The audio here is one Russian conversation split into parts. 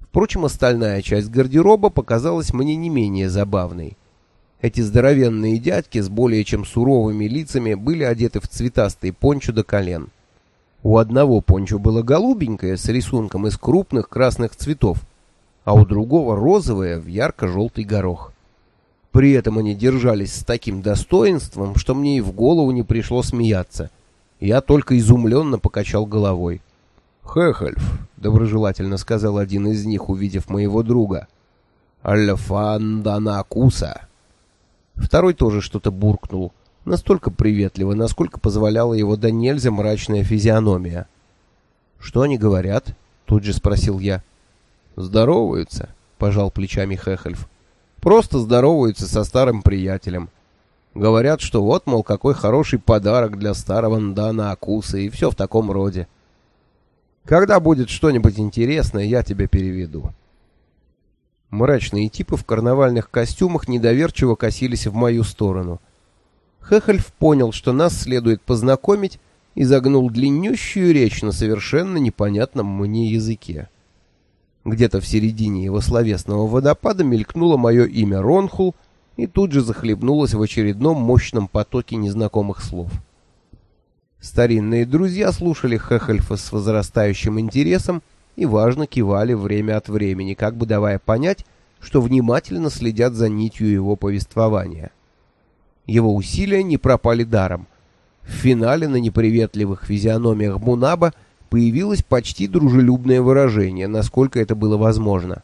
Впрочем, остальная часть гардероба показалась мне не менее забавной. Эти здоровенные дядьки с более чем суровыми лицами были одеты в цветастые пончо до колен. У одного пончо было голубенькое с рисунком из крупных красных цветов, а у другого розовое в ярко-желтый горох. При этом они держались с таким достоинством, что мне и в голову не пришло смеяться. Я только изумленно покачал головой. «Хехельф», — доброжелательно сказал один из них, увидев моего друга. «Альфанданакуса». Второй тоже что-то буркнул, настолько приветливо, насколько позволяла его до нельзя мрачная физиономия. «Что они говорят?» — тут же спросил я. «Здороваются», — пожал плечами Хехельф. «Просто здороваются со старым приятелем. Говорят, что вот, мол, какой хороший подарок для старого Ндана Акуса и все в таком роде. Когда будет что-нибудь интересное, я тебя переведу». Мрачные типы в карнавальных костюмах недоверчиво косились в мою сторону. Хехельф понял, что нас следует познакомить, и загнул длиннющую речь на совершенно непонятном мне языке. Где-то в середине его словесного водопада мелькнуло мое имя Ронхул и тут же захлебнулось в очередном мощном потоке незнакомых слов. Старинные друзья слушали Хехельфа с возрастающим интересом и важно кивали время от времени, как бы давая понять, что внимательно следят за нитью его повествования. Его усилия не пропали даром. В финале на неприветливых физиономиях Бунаба появилось почти дружелюбное выражение, насколько это было возможно.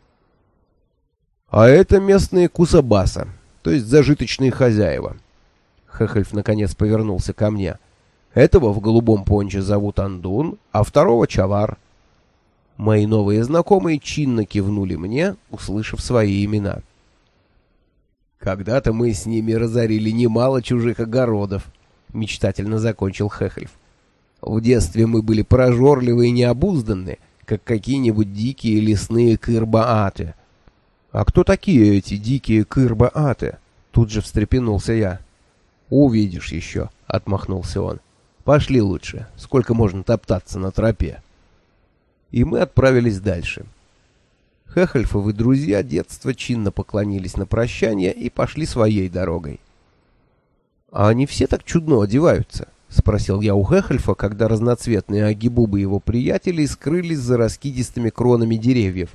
«А это местные кусабаса, то есть зажиточные хозяева». Хехельф наконец повернулся ко мне. «Этого в голубом понче зовут Андун, а второго Чавар». Мои новые знакомые чинно кивнули мне, услышав свои имена. «Когда-то мы с ними разорили немало чужих огородов», — мечтательно закончил Хехельф. «В детстве мы были прожорливы и необузданны, как какие-нибудь дикие лесные кырбааты». «А кто такие эти дикие кырбааты?» — тут же встрепенулся я. «Увидишь еще», — отмахнулся он. «Пошли лучше, сколько можно топтаться на тропе». И мы отправились дальше. Хехельфовы друзья детства чинно поклонились на прощание и пошли своей дорогой. «А они все так чудно одеваются?» — спросил я у Хехельфа, когда разноцветные агибубы его приятелей скрылись за раскидистыми кронами деревьев.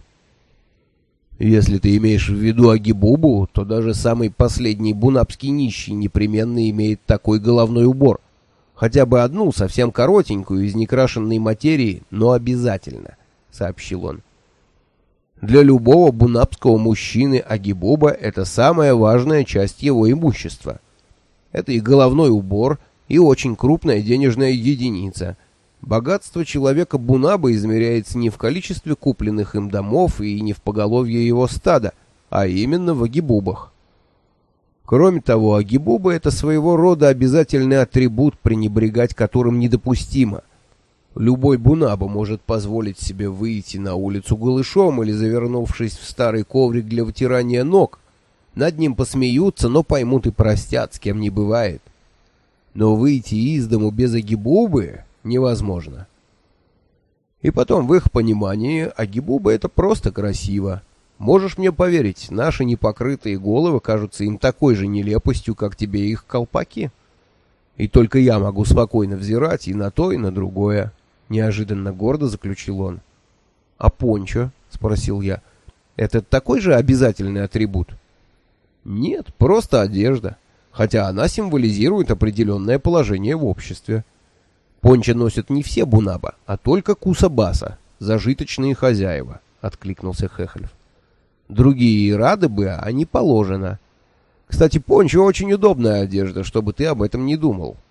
«Если ты имеешь в виду агибубу, то даже самый последний бунапский нищий непременно имеет такой головной убор. Хотя бы одну, совсем коротенькую, из некрашенной материи, но обязательно», — сообщил он. «Для любого бунапского мужчины агибуба — это самая важная часть его имущества. Это и головной убор, и очень крупная денежная единица. Богатство человека Бунаба измеряется не в количестве купленных им домов и не в поголовье его стада, а именно в агибубах. Кроме того, агибуба — это своего рода обязательный атрибут, пренебрегать которым недопустимо. Любой бунаба может позволить себе выйти на улицу голышом или завернувшись в старый коврик для вытирания ног. Над ним посмеются, но поймут и простят, с кем не бывает. Но выйти из дому без агибубы невозможно. И потом, в их понимании, агибуба — это просто красиво. Можешь мне поверить, наши непокрытые головы кажутся им такой же нелепостью, как тебе их колпаки. И только я могу спокойно взирать и на то, и на другое. Неожиданно гордо заключил он. «А пончо?» — спросил я. «Это такой же обязательный атрибут?» «Нет, просто одежда, хотя она символизирует определенное положение в обществе. Пончо носят не все бунаба, а только кусабаса, зажиточные хозяева», — откликнулся Хехельф. «Другие и рады бы, а не положено. Кстати, пончо очень удобная одежда, чтобы ты об этом не думал».